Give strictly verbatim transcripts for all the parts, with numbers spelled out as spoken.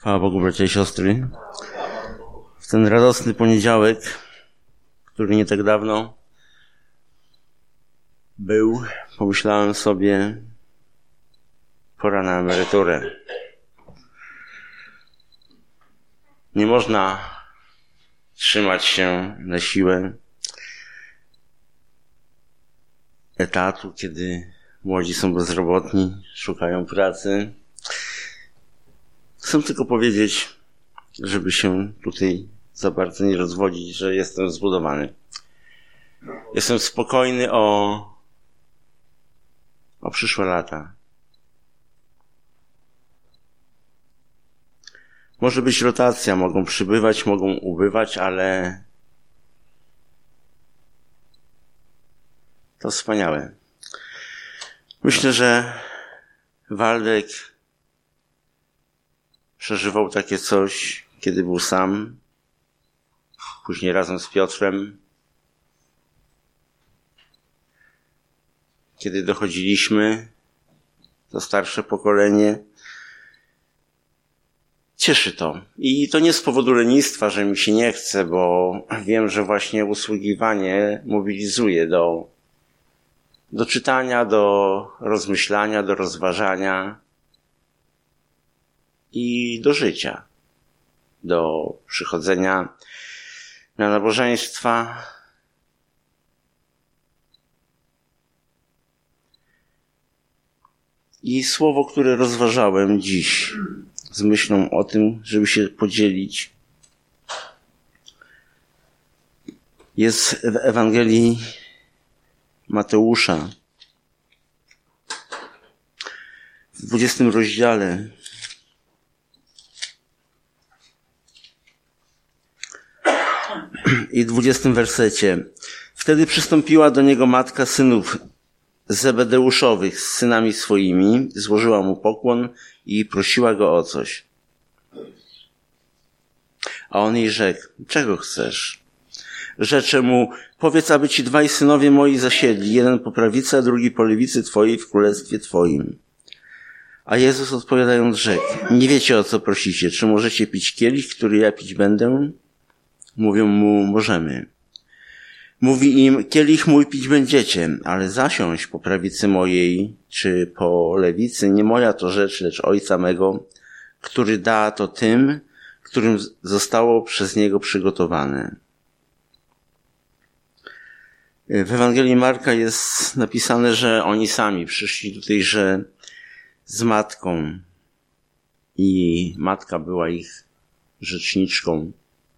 Chwała Bogu, bracia i siostry. W ten radosny poniedziałek, który nie tak dawno był, pomyślałem sobie, pora na emeryturę. Nie można trzymać się na siłę etatu, kiedy młodzi są bezrobotni, szukają pracy. Chcę tylko powiedzieć, żeby się tutaj za bardzo nie rozwodzić, że jestem zbudowany. Jestem spokojny o, o przyszłe lata. Może być rotacja, mogą przybywać, mogą ubywać, ale to wspaniałe. Myślę, że Waldek przeżywał takie coś, kiedy był sam, później razem z Piotrem, kiedy dochodziliśmy, to starsze pokolenie. Cieszy to. I to nie z powodu lenistwa, że mi się nie chce, bo wiem, że właśnie usługiwanie mobilizuje do, do czytania, do rozmyślania, do rozważania i do życia, do przychodzenia na nabożeństwa. I słowo, które rozważałem dziś z myślą o tym, żeby się podzielić, jest w Ewangelii Mateusza w dwudziestym rozdziale. I dwudziestym wersecie. Wtedy przystąpiła do niego matka synów Zebedeuszowych z synami swoimi, złożyła mu pokłon i prosiła go o coś. A on jej rzekł: czego chcesz? Rzecze mu: powiedz, aby ci dwaj synowie moi zasiedli, jeden po prawicy, a drugi po lewicy twojej w królestwie twoim. A Jezus odpowiadając rzekł: nie wiecie, o co prosicie, czy możecie pić kielich, który ja pić będę? Mówią mu: możemy. Mówi im: kielich mój pić będziecie, ale zasiąść po prawicy mojej, czy po lewicy, nie moja to rzecz, lecz Ojca mego, który da to tym, którym zostało przez Niego przygotowane. W Ewangelii Marka jest napisane, że oni sami przyszli tutaj, że z matką i matka była ich rzeczniczką.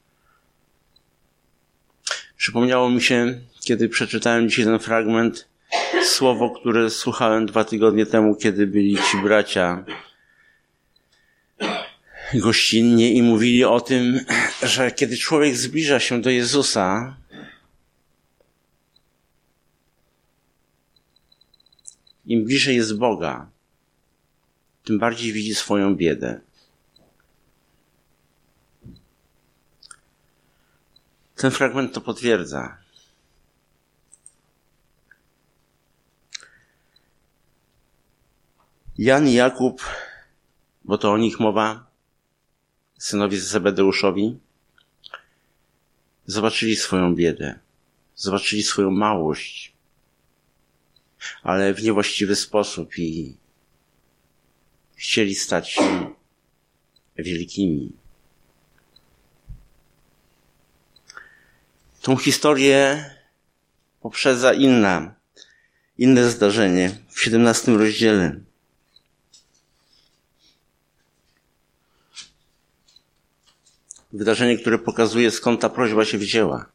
Przypomniało mi się, kiedy przeczytałem dzisiaj ten fragment, słowo, które słuchałem dwa tygodnie temu, kiedy byli ci bracia gościnnie i mówili o tym, że kiedy człowiek zbliża się do Jezusa, im bliżej jest Boga, tym bardziej widzi swoją biedę. Ten fragment to potwierdza. Jan i Jakub, bo to o nich mowa, synowie Zebedeuszowi, zobaczyli swoją biedę, zobaczyli swoją małość, ale w niewłaściwy sposób i chcieli stać się wielkimi. Tą historię poprzedza inna, inne zdarzenie w siedemnastym rozdziale. Wydarzenie, które pokazuje, skąd ta prośba się wzięła.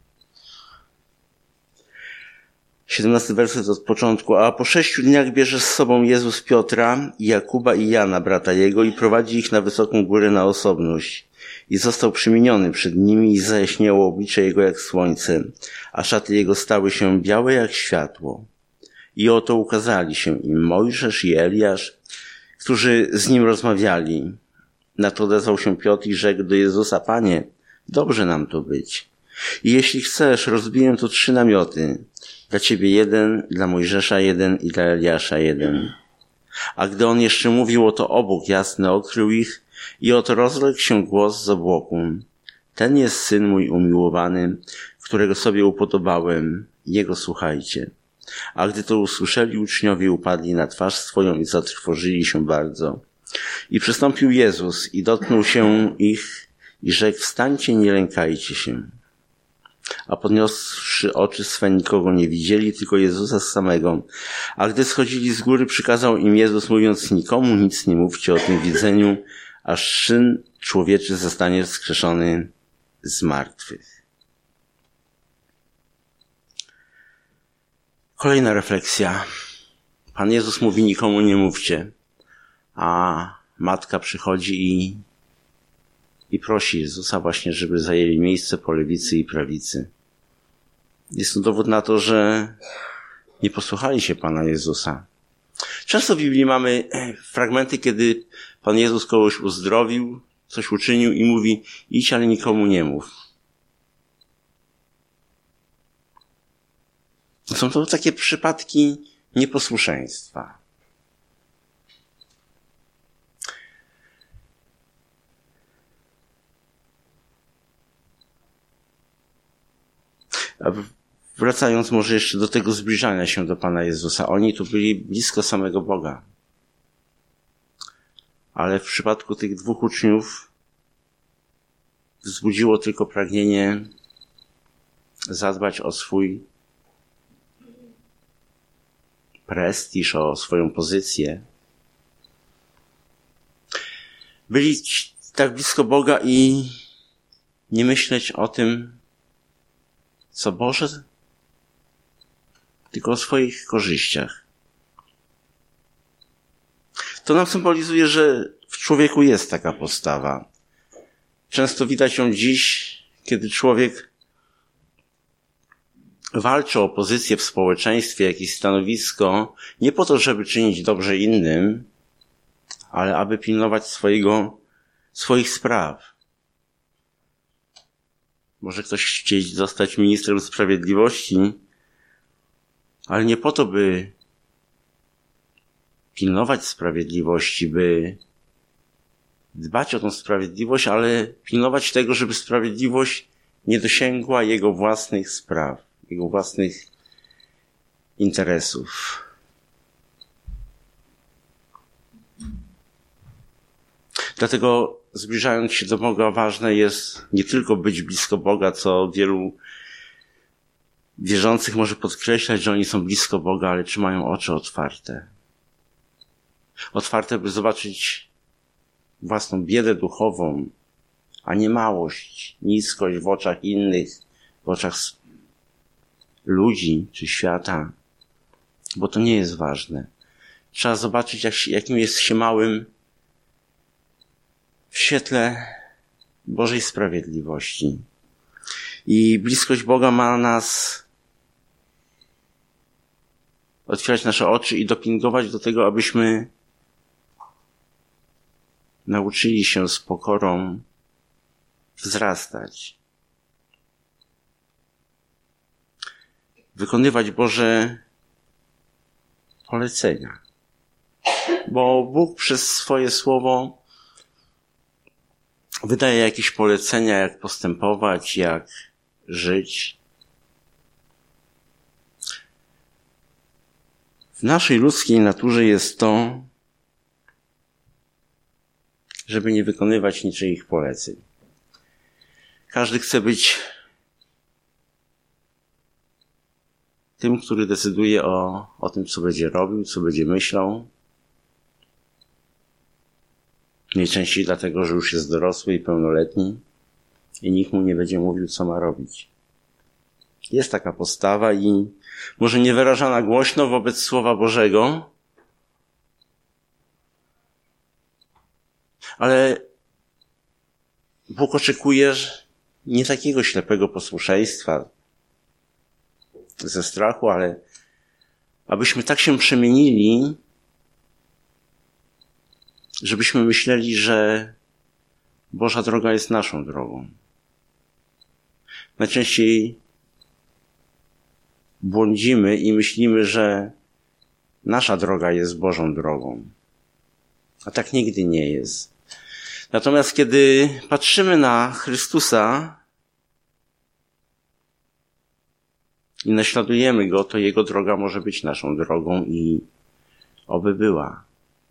siedemnasty werset od początku. A po sześciu dniach bierze z sobą Jezus Piotra, i Jakuba i Jana, brata jego, i prowadzi ich na wysoką górę na osobność. I został przemieniony przed nimi i zajaśniało oblicze jego jak słońce, a szaty jego stały się białe jak światło. I oto ukazali się im Mojżesz i Eliasz, którzy z nim rozmawiali. Na to odezwał się Piotr i rzekł do Jezusa: Panie, dobrze nam tu być. I jeśli chcesz, rozbiję tu trzy namioty. Dla ciebie jeden, dla Mojżesza jeden i dla Eliasza jeden. A gdy on jeszcze mówił, oto obłok jasny okrył ich I oto rozległ się głos z obłoku. Ten jest Syn mój umiłowany, którego sobie upodobałem. Jego słuchajcie. A gdy to usłyszeli, uczniowie upadli na twarz swoją i zatrwożyli się bardzo. I przystąpił Jezus i dotknął się ich i rzekł: wstańcie, nie lękajcie się. A podniosłszy oczy swe, nikogo nie widzieli, tylko Jezusa samego. A gdy schodzili z góry, przykazał im Jezus, mówiąc: nikomu nic nie mówcie o tym widzeniu, aż Syn Człowieczy zostanie wskrzeszony z martwych. Kolejna refleksja. Pan Jezus mówi: nikomu nie mówcie. A matka przychodzi i, i prosi Jezusa właśnie, żeby zajęli miejsce po lewicy i prawicy. Jest to dowód na to, że nie posłuchali się Pana Jezusa. Często w Biblii mamy fragmenty, kiedy Pan Jezus kogoś uzdrowił, coś uczynił i mówi: idź, ale nikomu nie mów. Są to takie przypadki nieposłuszeństwa. A wracając może jeszcze do tego zbliżania się do Pana Jezusa. Oni tu byli blisko samego Boga. Ale w przypadku tych dwóch uczniów wzbudziło tylko pragnienie zadbać o swój prestiż, o swoją pozycję. Byli tak blisko Boga i nie myśleć o tym, co Boże, tylko o swoich korzyściach. To nam symbolizuje, że w człowieku jest taka postawa. Często widać ją dziś, kiedy człowiek walczy o pozycję w społeczeństwie, jakieś stanowisko, nie po to, żeby czynić dobrze innym, ale aby pilnować swojego, swoich spraw. Może ktoś chcieć zostać ministrem sprawiedliwości, ale nie po to, by pilnować sprawiedliwości, by dbać o tą sprawiedliwość, ale pilnować tego, żeby sprawiedliwość nie dosięgła jego własnych spraw, jego własnych interesów. Dlatego zbliżając się do Boga, ważne jest nie tylko być blisko Boga, co wielu wierzących może podkreślać, że oni są blisko Boga, ale czy mają oczy otwarte. Otwarte, by zobaczyć własną biedę duchową, a nie małość, niskość w oczach innych, w oczach ludzi czy świata, bo to nie jest ważne. Trzeba zobaczyć, jak się, jakim jest się małym w świetle Bożej sprawiedliwości. I bliskość Boga ma nas otwierać nasze oczy i dopingować do tego, abyśmy nauczyli się z pokorą wzrastać. Wykonywać Boże polecenia. Bo Bóg przez swoje słowo wydaje jakieś polecenia, jak postępować, jak żyć. W naszej ludzkiej naturze jest to, żeby nie wykonywać niczyich poleceń. Każdy chce być tym, który decyduje o, o tym, co będzie robił, co będzie myślał. Najczęściej dlatego, że już jest dorosły i pełnoletni i nikt mu nie będzie mówił, co ma robić. Jest taka postawa i może nie wyrażana głośno wobec Słowa Bożego, ale Bóg oczekuje nie takiego ślepego posłuszeństwa ze strachu, ale abyśmy tak się przemienili, żebyśmy myśleli, że Boża droga jest naszą drogą. Najczęściej błądzimy i myślimy, że nasza droga jest Bożą drogą. A tak nigdy nie jest. Natomiast kiedy patrzymy na Chrystusa i naśladujemy Go, to Jego droga może być naszą drogą i oby była.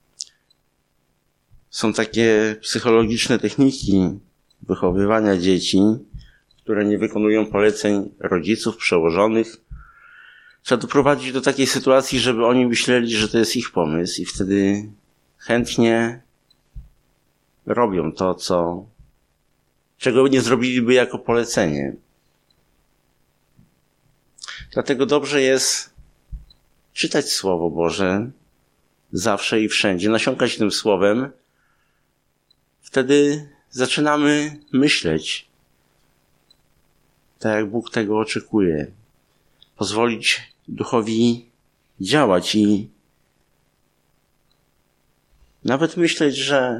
Są takie psychologiczne techniki wychowywania dzieci, które nie wykonują poleceń rodziców, przełożonych. Trzeba doprowadzić do takiej sytuacji, żeby oni myśleli, że to jest ich pomysł i wtedy chętnie robią to, co, czego nie zrobiliby jako polecenie. Dlatego dobrze jest czytać Słowo Boże zawsze i wszędzie, nasiąkać tym Słowem. Wtedy zaczynamy myśleć tak, jak Bóg tego oczekuje. Pozwolić Duchowi działać i nawet myśleć, że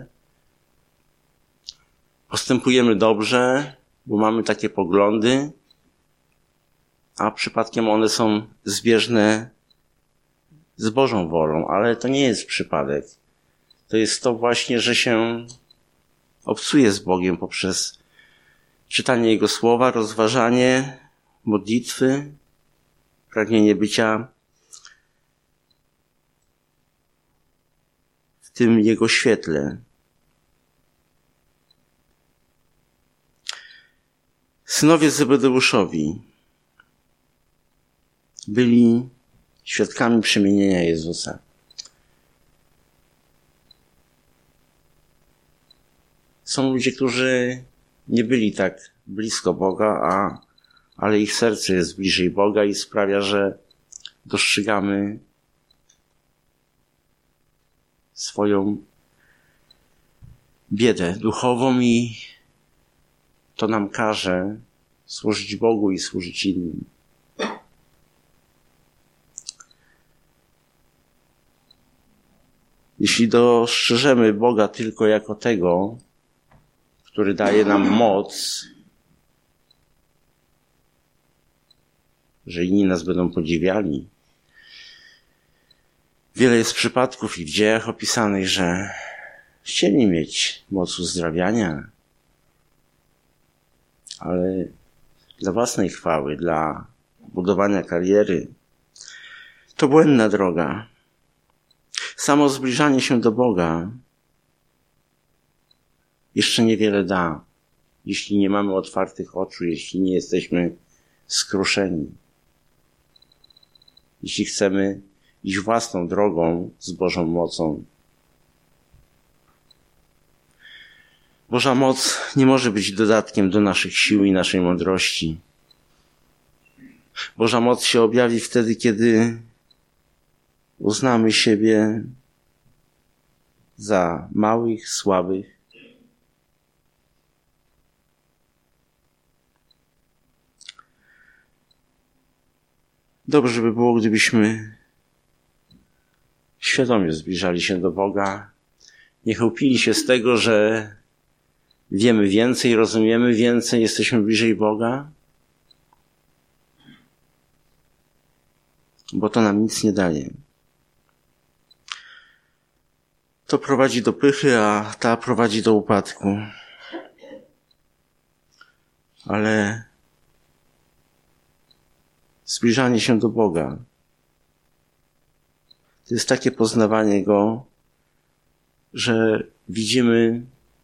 postępujemy dobrze, bo mamy takie poglądy, a przypadkiem one są zbieżne z Bożą wolą, ale to nie jest przypadek. To jest to właśnie, że się obcuje z Bogiem poprzez czytanie Jego Słowa, rozważanie, modlitwy, pragnienie bycia w tym Jego świetle. Synowie Zebedeuszowi byli świadkami przemienienia Jezusa. Są ludzie, którzy nie byli tak blisko Boga, a, ale ich serce jest bliżej Boga i sprawia, że dostrzegamy swoją biedę duchową i to nam każe służyć Bogu i służyć innym. Jeśli dostrzeżemy Boga tylko jako tego, który daje nam moc, że inni nas będą podziwiali. Wiele jest przypadków i w dziejach opisanych, że chcieli mieć moc uzdrawiania, ale dla własnej chwały, dla budowania kariery. To błędna droga. Samo zbliżanie się do Boga jeszcze niewiele da, jeśli nie mamy otwartych oczu, jeśli nie jesteśmy skruszeni. Jeśli chcemy iść własną drogą z Bożą mocą. Boża moc nie może być dodatkiem do naszych sił i naszej mądrości. Boża moc się objawi wtedy, kiedy uznamy siebie za małych, słabych. Dobrze by było, gdybyśmy świadomie zbliżali się do Boga, nie chełpili się z tego, że wiemy więcej, rozumiemy więcej, jesteśmy bliżej Boga, bo to nam nic nie daje. To prowadzi do pychy, a ta prowadzi do upadku. Ale zbliżanie się do Boga to jest takie poznawanie Go, że widzimy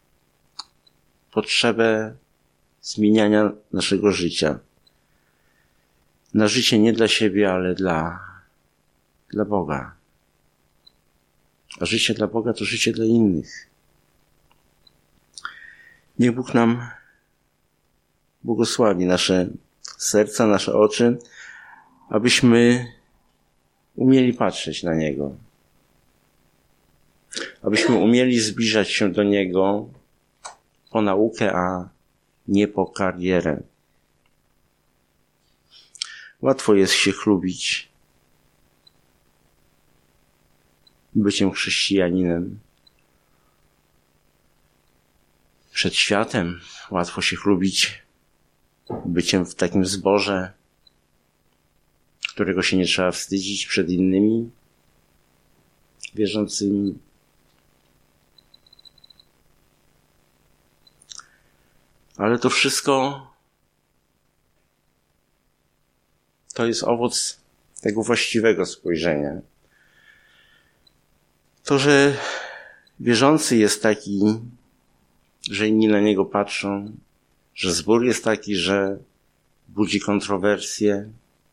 potrzebę zmieniania naszego życia. Na życie nie dla siebie, ale dla, dla Boga. A życie dla Boga to życie dla innych. Niech Bóg nam błogosławi nasze serca, nasze oczy, abyśmy umieli patrzeć na Niego. Abyśmy umieli zbliżać się do Niego po naukę, a nie po karierę. Łatwo jest się chlubić byciem chrześcijaninem. Przed światem łatwo się chlubić byciem w takim zborze, którego się nie trzeba wstydzić przed innymi wierzącymi. Ale to wszystko to jest owoc tego właściwego spojrzenia. To, że wierzący jest taki, że inni na niego patrzą, że zbór jest taki, że budzi kontrowersje.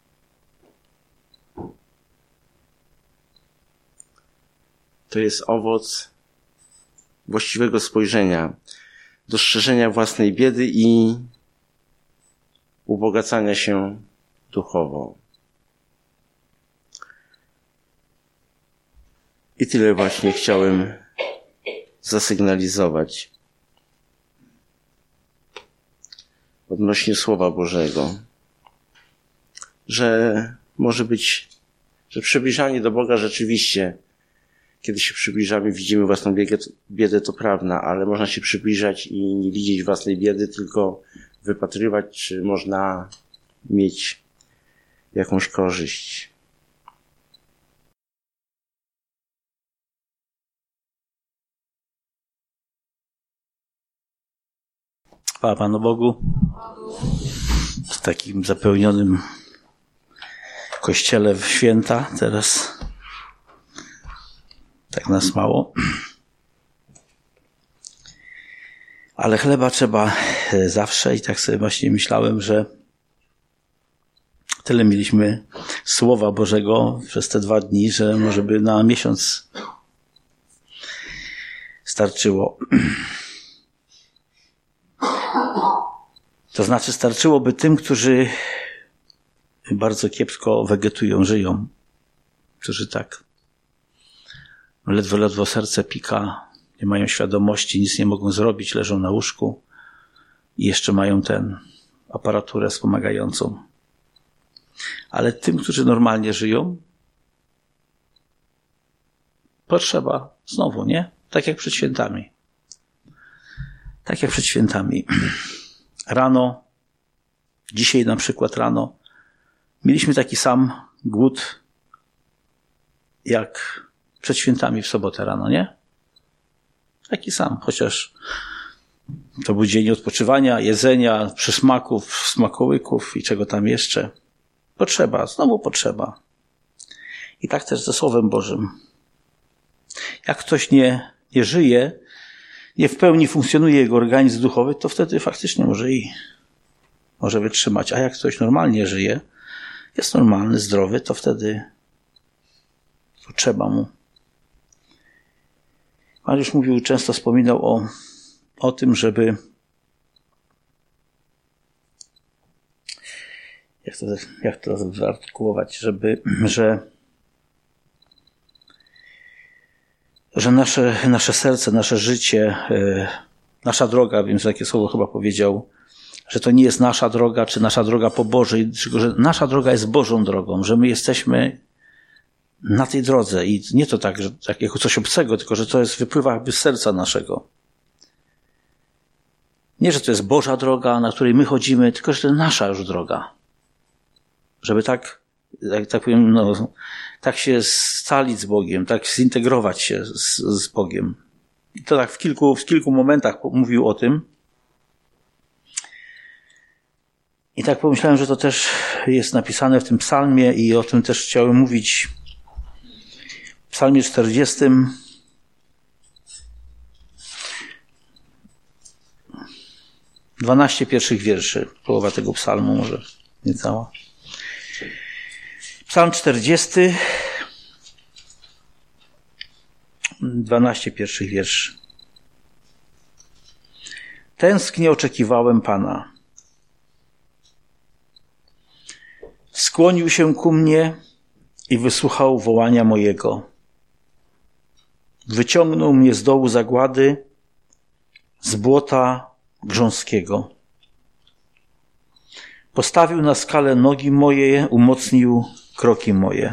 To jest owoc właściwego spojrzenia, dostrzeżenia własnej biedy i ubogacania się duchowo. I tyle właśnie chciałem zasygnalizować odnośnie Słowa Bożego, że może być, że przybliżanie do Boga rzeczywiście, kiedy się przybliżamy, widzimy własną biedę, to prawda, ale można się przybliżać i nie widzieć własnej biedy, tylko wypatrywać, czy można mieć jakąś korzyść. Chwała Panu Bogu. W takim zapełnionym kościele w święta teraz tak nas mało. Ale chleba trzeba zawsze i tak sobie właśnie myślałem, że tyle mieliśmy Słowa Bożego przez te dwa dni, że może by na miesiąc starczyło. To znaczy starczyłoby tym, którzy bardzo kiepsko wegetują, żyją. Którzy tak ledwo, ledwo serce pika, nie mają świadomości, nic nie mogą zrobić, leżą na łóżku i jeszcze mają tę aparaturę wspomagającą. Ale tym, którzy normalnie żyją, potrzeba znowu, nie? Tak jak przed świętami. Tak jak przed świętami. Rano, dzisiaj na przykład rano, mieliśmy taki sam głód jak przed świętami w sobotę rano, nie? Taki sam, chociaż to był dzień odpoczywania, jedzenia, przysmaków, smakołyków i czego tam jeszcze. Potrzeba, znowu potrzeba. I tak też ze Słowem Bożym. Jak ktoś nie, nie żyje, nie w pełni funkcjonuje jego organizm duchowy, to wtedy faktycznie może i może wytrzymać. A jak ktoś normalnie żyje, jest normalny, zdrowy, to wtedy potrzeba mu. Mariusz mówił, często wspominał o, o tym, żeby jak to, jak to wyartykułować, żeby, że że nasze, nasze serce, nasze życie, yy, nasza droga, wiem, że takie słowo chyba powiedział, że to nie jest nasza droga, czy nasza droga po Bożej, tylko że nasza droga jest Bożą drogą, że my jesteśmy na tej drodze i nie to tak, że tak jako coś obcego, tylko że to jest, wypływa jakby z serca naszego. Nie, że to jest Boża droga, na której my chodzimy, tylko że to jest nasza już droga. Żeby tak, jak tak powiem, no, tak się scalić z Bogiem, tak zintegrować się z, z Bogiem. I to tak w kilku, w kilku momentach mówił o tym. I tak pomyślałem, że to też jest napisane w tym psalmie i o tym też chciałem mówić. W psalmie czterdziestym dwanaście pierwszych wierszy, połowa tego psalmu może nie cała. Psalm czterdziesty, dwanaście pierwszych wierszy. Tęsknie oczekiwałem Pana. Skłonił się ku mnie i wysłuchał wołania mojego. Wyciągnął mnie z dołu zagłady, z błota grząskiego. Postawił na skalę nogi moje, umocnił kroki moje.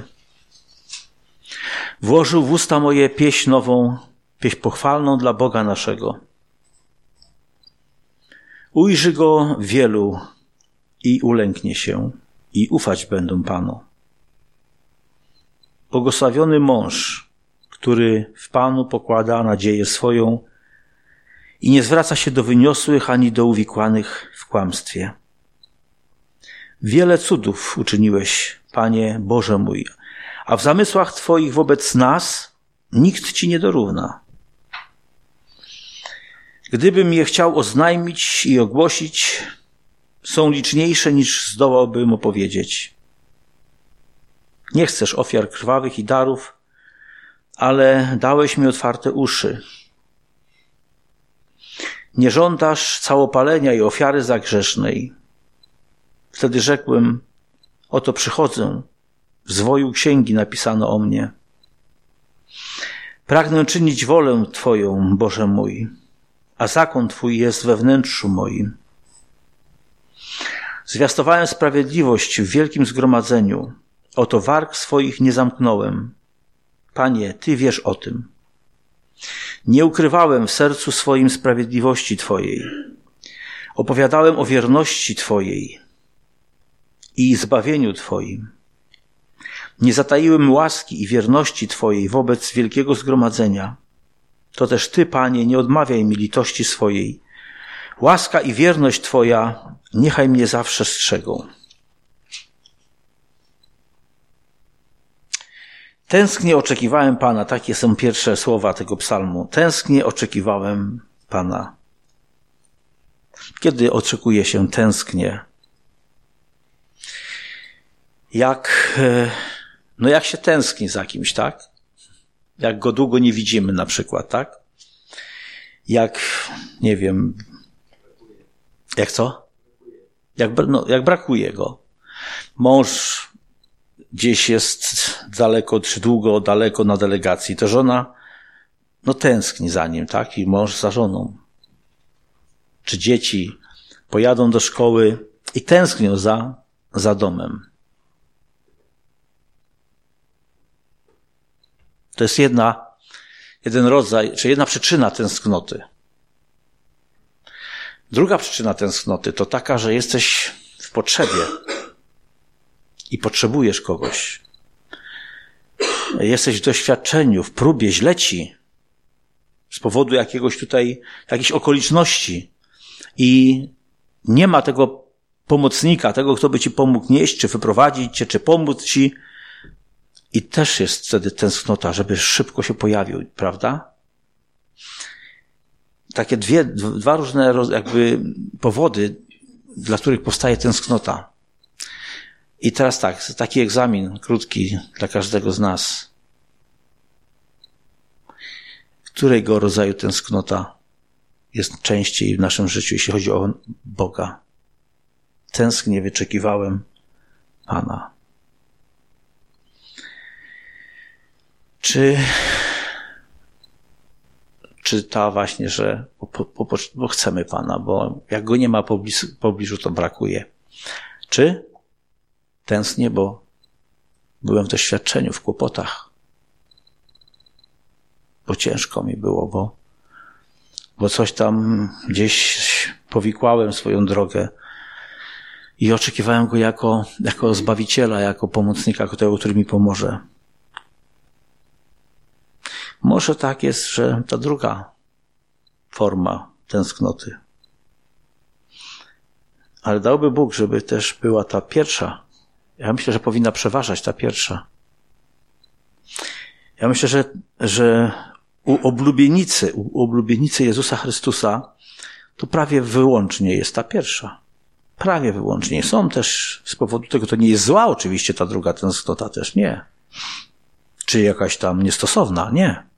Włożył w usta moje pieśń nową, pieśń pochwalną dla Boga naszego. Ujrzy Go wielu i ulęknie się i ufać będą Panu. Błogosławiony mąż, który w Panu pokłada nadzieję swoją i nie zwraca się do wyniosłych ani do uwikłanych w kłamstwie. Wiele cudów uczyniłeś, Panie Boże mój, a w zamysłach Twoich wobec nas nikt Ci nie dorówna. Gdybym je chciał oznajmić i ogłosić, są liczniejsze niż zdołałbym opowiedzieć. Nie chcesz ofiar krwawych i darów, ale dałeś mi otwarte uszy. Nie żądasz całopalenia i ofiary zagrzesznej. Wtedy rzekłem, oto przychodzę, w zwoju księgi napisano o mnie. Pragnę czynić wolę Twoją, Boże mój, a zakon Twój jest we wnętrzu moim. Zwiastowałem sprawiedliwość w wielkim zgromadzeniu, oto warg swoich nie zamknąłem. Panie, Ty wiesz o tym. Nie ukrywałem w sercu swoim sprawiedliwości Twojej. Opowiadałem o wierności Twojej i zbawieniu Twoim. Nie zataiłem łaski i wierności Twojej wobec wielkiego zgromadzenia. To też Ty, Panie, nie odmawiaj mi litości swojej. Łaska i wierność Twoja niechaj mnie zawsze strzegą. Tęsknie oczekiwałem Pana. Takie są pierwsze słowa tego psalmu. Tęsknie oczekiwałem Pana. Kiedy oczekuje się tęsknie? Jak, no jak się tęskni za kimś, tak? Jak go długo nie widzimy na przykład, tak? Jak, nie wiem, jak co? Jak, no, jak brakuje go. Mąż gdzieś jest daleko, czy długo, daleko na delegacji, to żona, no tęskni za nim, tak? I mąż za żoną. Czy dzieci pojadą do szkoły i tęsknią za, za domem. To jest jedna, jeden rodzaj, czy jedna przyczyna tęsknoty. Druga przyczyna tęsknoty to taka, że jesteś w potrzebie i potrzebujesz kogoś. Jesteś w doświadczeniu, w próbie, źle ci z powodu jakiegoś tutaj, jakichś okoliczności i nie ma tego pomocnika, tego, kto by ci pomógł nieść, czy wyprowadzić cię, czy pomóc ci. I też jest wtedy tęsknota, żeby szybko się pojawił, prawda? Takie dwie, dwa różne jakby powody, dla których powstaje tęsknota. I teraz tak, taki egzamin krótki dla każdego z nas. Którego rodzaju tęsknota jest częściej w naszym życiu, jeśli chodzi o Boga? Tęsknie wyczekiwałem Pana. Czy, czy ta właśnie, że po, po, bo chcemy Pana, bo jak Go nie ma pobliżu, pobliżu, to brakuje. Czy tęsknię, bo byłem w doświadczeniu, w kłopotach, bo ciężko mi było, bo, bo coś tam gdzieś powikłałem swoją drogę i oczekiwałem Go jako, jako Zbawiciela, jako pomocnika, który mi pomoże. Może tak jest, że ta druga forma tęsknoty. Ale dałby Bóg, żeby też była ta pierwsza. Ja myślę, że powinna przeważać ta pierwsza. Ja myślę, że, że u oblubienicy, u oblubienicy Jezusa Chrystusa to prawie wyłącznie jest ta pierwsza. Prawie wyłącznie. Są też z powodu tego, to nie jest zła oczywiście ta druga tęsknota, też nie. Czy jakaś tam niestosowna, nie.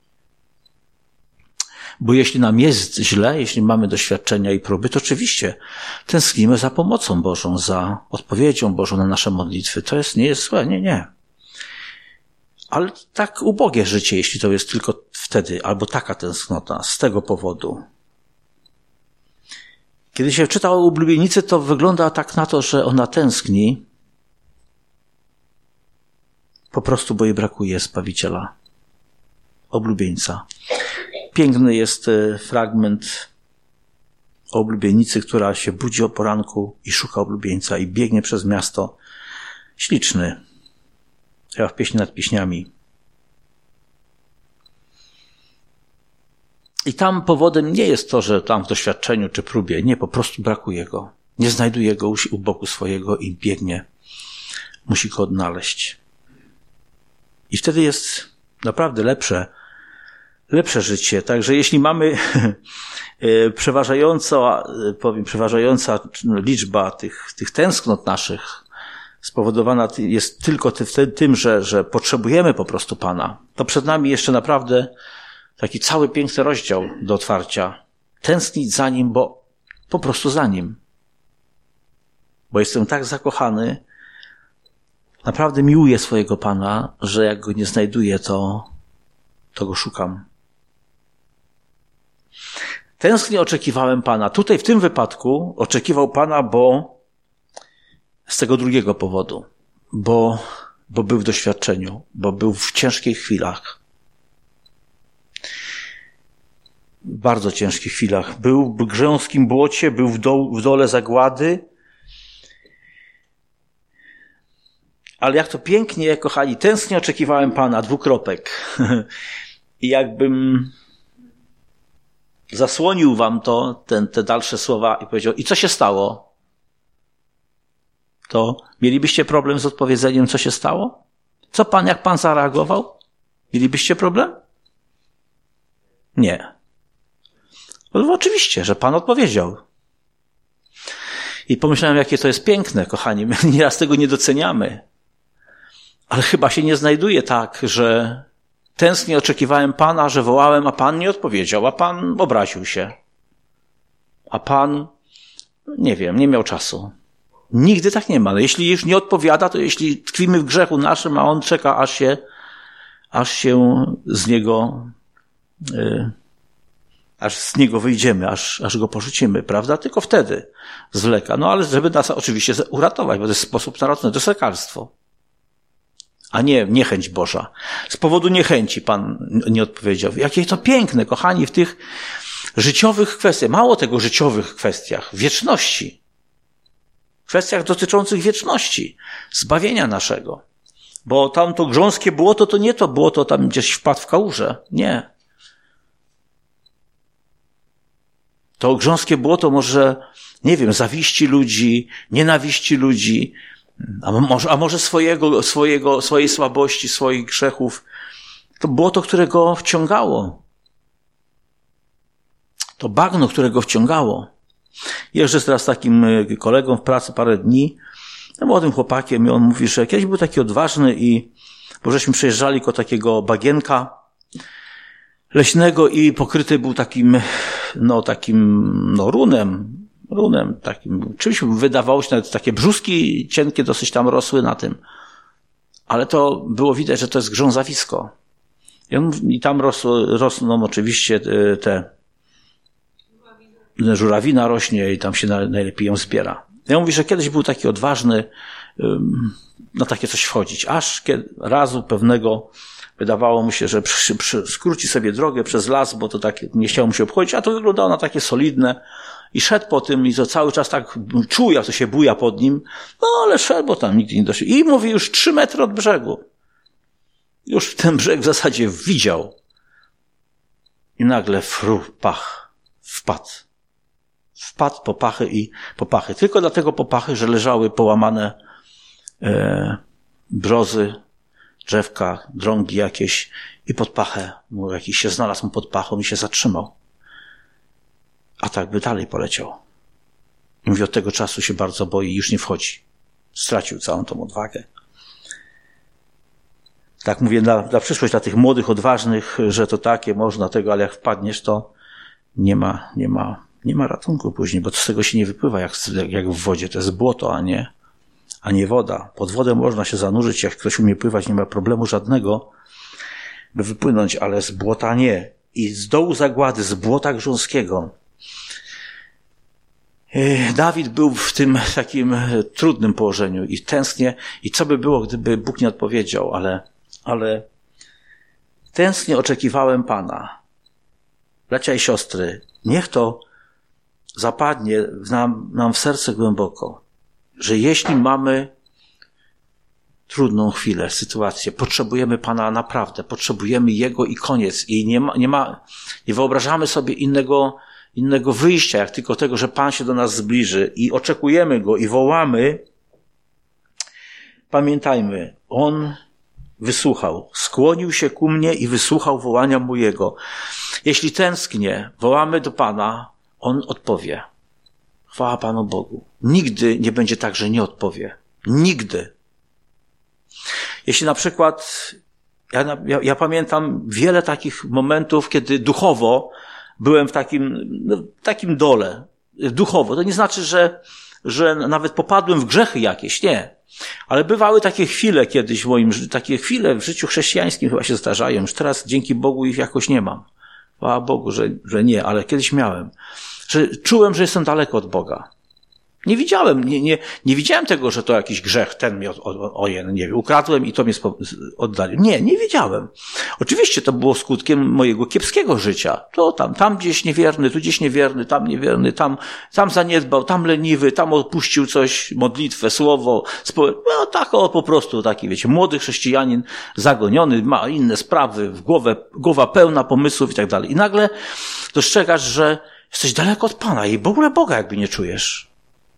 Bo jeśli nam jest źle, jeśli mamy doświadczenia i próby, to oczywiście tęsknimy za pomocą Bożą, za odpowiedzią Bożą na nasze modlitwy. To jest, nie jest złe, nie, nie. Ale tak ubogie życie, jeśli to jest tylko wtedy, albo taka tęsknota, z tego powodu. Kiedy się czyta o oblubienicy, to wygląda tak na to, że ona tęskni po prostu, bo jej brakuje Zbawiciela, oblubieńca. Piękny jest fragment o oblubienicy, która się budzi o poranku i szuka oblubieńca i biegnie przez miasto. Śliczny. Chyba w pieśni nad pieśniami. I tam powodem nie jest to, że tam w doświadczeniu czy próbie. Nie, po prostu brakuje go. Nie znajduje go u boku swojego i biegnie. Musi go odnaleźć. I wtedy jest naprawdę lepsze, lepsze życie. Także jeśli mamy przeważająca, powiem, przeważająca liczba tych, tych tęsknot naszych spowodowana jest tylko tym, że, że potrzebujemy po prostu Pana, to przed nami jeszcze naprawdę taki cały piękny rozdział do otwarcia. Tęsknić za Nim, bo po prostu za Nim. Bo jestem tak zakochany, naprawdę miłuję swojego Pana, że jak Go nie znajduję, to, to Go szukam. Tęsknie oczekiwałem Pana. Tutaj w tym wypadku oczekiwał Pana, bo z tego drugiego powodu. Bo, bo był w doświadczeniu, bo był w ciężkich chwilach. W bardzo ciężkich chwilach. Był w grząskim błocie, był w, do, w dole zagłady. Ale jak to pięknie, kochani, tęsknie oczekiwałem Pana, dwukropek. I jakbym zasłonił wam to, ten, te dalsze słowa i powiedział, i co się stało? To mielibyście problem z odpowiedzeniem, co się stało? Co Pan, jak Pan zareagował? Mielibyście problem? Nie. No oczywiście, że Pan odpowiedział. I pomyślałem, jakie to jest piękne, kochani. My nieraz tego nie doceniamy. Ale chyba się nie znajduje tak, że tęsknie oczekiwałem Pana, że wołałem, a Pan nie odpowiedział, a Pan obraził się. A Pan, nie wiem, nie miał czasu. Nigdy tak nie ma. No, jeśli już nie odpowiada, to jeśli tkwimy w grzechu naszym, a On czeka, aż się, aż się z Niego, yy, aż z Niego wyjdziemy, aż, aż Go porzucimy, prawda? Tylko wtedy zwleka. No ale żeby nas oczywiście uratować, bo to jest sposób narodny, to jest lekarstwo. A nie niechęć Boża. Z powodu niechęci Pan nie odpowiedział. Jakie to piękne, kochani, w tych życiowych kwestiach, mało tego życiowych kwestiach, wieczności. W kwestiach dotyczących wieczności, zbawienia naszego. Bo tam to grząskie błoto to nie to błoto tam gdzieś wpadł w kałużę. Nie. To grząskie błoto może, nie wiem, zawiści ludzi, nienawiści ludzi, A może, a może swojego, swojego, swojej słabości, swoich grzechów. To było to, które go wciągało. To bagno, które go wciągało. Jeżdżę teraz z takim kolegą w pracy parę dni, młodym chłopakiem, i on mówi, że kiedyś był taki odważny i bo żeśmy przejeżdżali koło takiego bagienka leśnego i pokryty był takim, no takim, no runem, runem takim, czymś wydawało się, nawet takie brzuski cienkie dosyć tam rosły na tym. Ale to było widać, że to jest grzązawisko. I, on, i tam rosło, rosną oczywiście te, żurawina rośnie i tam się najlepiej ją zbiera. Ja mówię, że kiedyś był taki odważny na takie coś wchodzić. Aż kiedy, razu pewnego wydawało mu się, że przy, przy, skróci sobie drogę przez las, bo to tak nie chciało mu się obchodzić, a to wyglądało na takie solidne. I szedł po tym i to cały czas tak czuł, jak to się buja pod nim. No ale szedł, bo tam nigdy nie doszedł. I mówi, już trzy metry od brzegu. Już ten brzeg w zasadzie widział. I nagle fru, pach, wpadł. Wpadł po pachy i po pachy. Tylko dlatego po pachy, że leżały połamane e, brzozy, drzewka, drągi jakieś i pod pachę. Mu jakiś się znalazł mu pod pachą i się zatrzymał. A tak by dalej poleciał. I mówi, od tego czasu się bardzo boi i już nie wchodzi. Stracił całą tą odwagę. Tak mówię dla, dla przyszłość, dla tych młodych, odważnych, że to takie można tego, ale jak wpadniesz, to nie ma, nie ma, nie ma ratunku później, bo z tego się nie wypływa jak, jak w wodzie. To jest błoto, a nie, a nie woda. Pod wodę można się zanurzyć, jak ktoś umie pływać, nie ma problemu żadnego, by wypłynąć, ale z błota nie. I z dołu zagłady, z błota grząskiego. Dawid był w tym takim trudnym położeniu i tęsknie, i co by było, gdyby Bóg nie odpowiedział, ale, ale tęsknie oczekiwałem Pana. Bracia i siostry, niech to zapadnie nam, nam w serce głęboko, że jeśli mamy trudną chwilę, sytuację. Potrzebujemy Pana naprawdę. Potrzebujemy Jego i koniec. I nie ma, nie ma, nie wyobrażamy sobie innego, innego wyjścia, jak tylko tego, że Pan się do nas zbliży i oczekujemy Go i wołamy. Pamiętajmy, On wysłuchał, skłonił się ku mnie i wysłuchał wołania mojego. Jeśli tęsknię, wołamy do Pana, On odpowie. Chwała Panu Bogu. Nigdy nie będzie tak, że nie odpowie. Nigdy. Jeśli na przykład, ja, ja, ja pamiętam wiele takich momentów, kiedy duchowo byłem w takim, no, takim dole. Duchowo. To nie znaczy, że, że nawet popadłem w grzechy jakieś. Nie. Ale bywały takie chwile kiedyś w moim życiu, takie chwile w życiu chrześcijańskim chyba się zdarzają. Już teraz dzięki Bogu ich jakoś nie mam. Chwała Bogu, że, że nie, ale kiedyś miałem. Że czułem, że jestem daleko od Boga. Nie widziałem, nie, nie, nie widziałem tego, że to jakiś grzech, ten mnie, ojej, nie wiem, ukradłem i to mnie oddalił. Nie, nie wiedziałem. Oczywiście to było skutkiem mojego kiepskiego życia. To tam, tam gdzieś niewierny, tu gdzieś niewierny, tam niewierny, tam, tam zaniedbał, tam leniwy, tam opuścił coś, modlitwę, słowo. No tak, o, po prostu taki, wiecie, młody chrześcijanin, zagoniony, ma inne sprawy, w głowę, głowa pełna pomysłów i tak dalej. I nagle dostrzegasz, że jesteś daleko od Pana i w ogóle Boga jakby nie czujesz.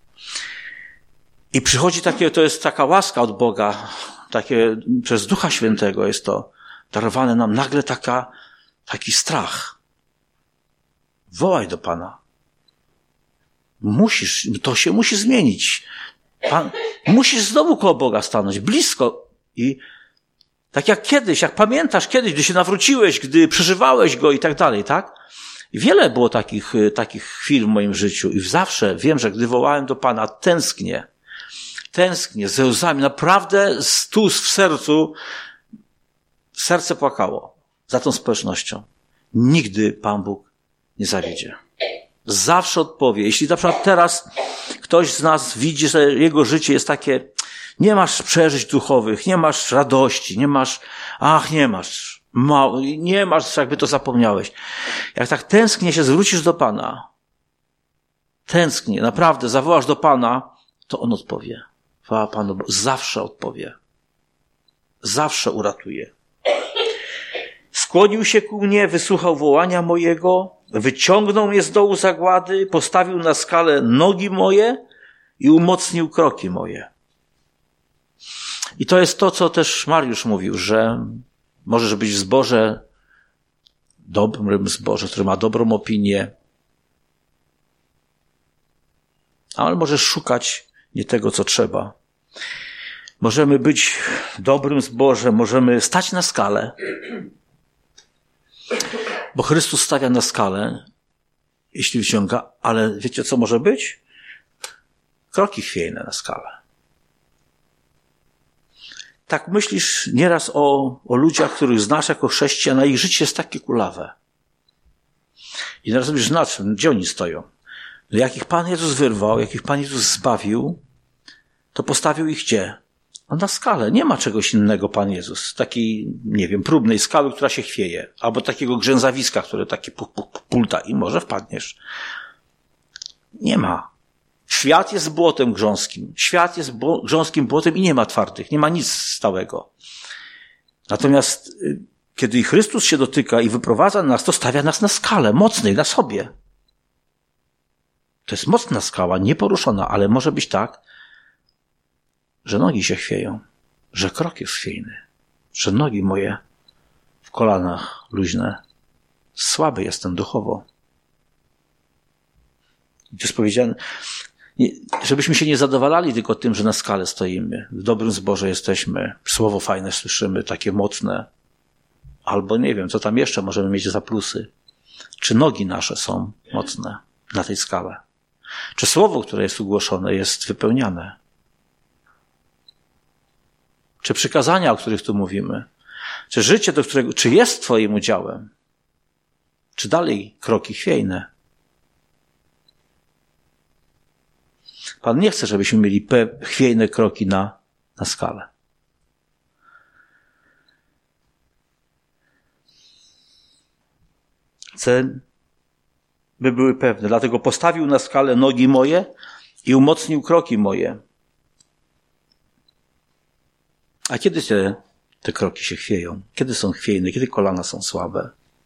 I przychodzi takie, to jest taka łaska od Boga, takie przez Ducha Świętego jest to darowane nam nagle taka, taki strach. Wołaj do Pana. Musisz, to się musi zmienić. Pan, musisz znowu koło Boga stanąć, blisko. I tak jak kiedyś, jak pamiętasz kiedyś, gdy się nawróciłeś, gdy przeżywałeś Go i tak dalej, tak? I wiele było takich, takich chwil w moim życiu i zawsze wiem, że gdy wołałem do Pana, tęsknię. Tęsknię ze łzami. Naprawdę stus w sercu, serce płakało za tą społecznością. Nigdy Pan Bóg nie zawiedzie. Zawsze odpowie. Jeśli na przykład teraz ktoś z nas widzi, że jego życie jest takie, nie masz przeżyć duchowych, nie masz radości, nie masz, ach, nie masz, mało, nie masz, jakby to zapomniałeś. Jak tak tęsknie się zwrócisz do Pana, tęsknie, naprawdę zawołasz do Pana, to On odpowie. Chwała Panu, bo zawsze odpowie. Zawsze uratuje. Skłonił się ku mnie, wysłuchał wołania mojego, wyciągnął mnie z dołu zagłady, postawił na skalę nogi moje i umocnił kroki moje. I to jest to, co też Mariusz mówił, że możesz być w zborze, dobrym zborze, który ma dobrą opinię, ale możesz szukać nie tego, co trzeba. Możemy być w dobrym zborze, możemy stać na skalę, bo Chrystus stawia na skalę, jeśli wyciąga, ale wiecie, co może być? Kroki chwiejne na skalę. Tak myślisz nieraz o, o ludziach, których znasz jako chrześcijan, a ich życie jest takie kulawe. I teraz myślisz, na czym, gdzie oni stoją? No jak ich Pan Jezus wyrwał, jak ich Pan Jezus zbawił, to postawił ich gdzie? No na skalę. Nie ma czegoś innego Pan Jezus. Takiej, nie wiem, próbnej skały, która się chwieje. Albo takiego grzęzawiska, które takie pu, pu, pulta i może wpadniesz. Nie ma. Świat jest błotem grząskim. Świat jest bo, grząskim błotem i nie ma twardych. Nie ma nic stałego. Natomiast kiedy Chrystus się dotyka i wyprowadza nas, to stawia nas na skalę mocnej, na sobie. To jest mocna skała, nieporuszona, ale może być tak, że nogi się chwieją, że krok jest chwiejny, że nogi moje w kolanach luźne. Słaby jestem duchowo. To jest powiedziane, nie, żebyśmy się nie zadowalali tylko tym, że na skale stoimy. W dobrym zborze jesteśmy, słowo fajne słyszymy, takie mocne. Albo nie wiem, co tam jeszcze możemy mieć za plusy. Czy nogi nasze są mocne na tej skale? Czy słowo, które jest ugłoszone, jest wypełniane? Czy przykazania, o których tu mówimy? Czy życie, do którego, czy jest Twoim udziałem? Czy dalej kroki chwiejne? Pan nie chce, żebyśmy mieli chwiejne kroki na, na skalę. Chce, by były pewne. Dlatego postawił na skalę nogi moje i umocnił kroki moje. A kiedy te, te kroki się chwieją? Kiedy są chwiejne? Kiedy kolana są słabe?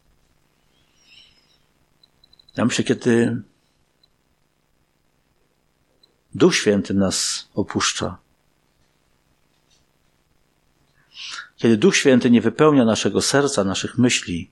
Ja myślę, kiedy Duch Święty nas opuszcza. Kiedy Duch Święty nie wypełnia naszego serca, naszych myśli,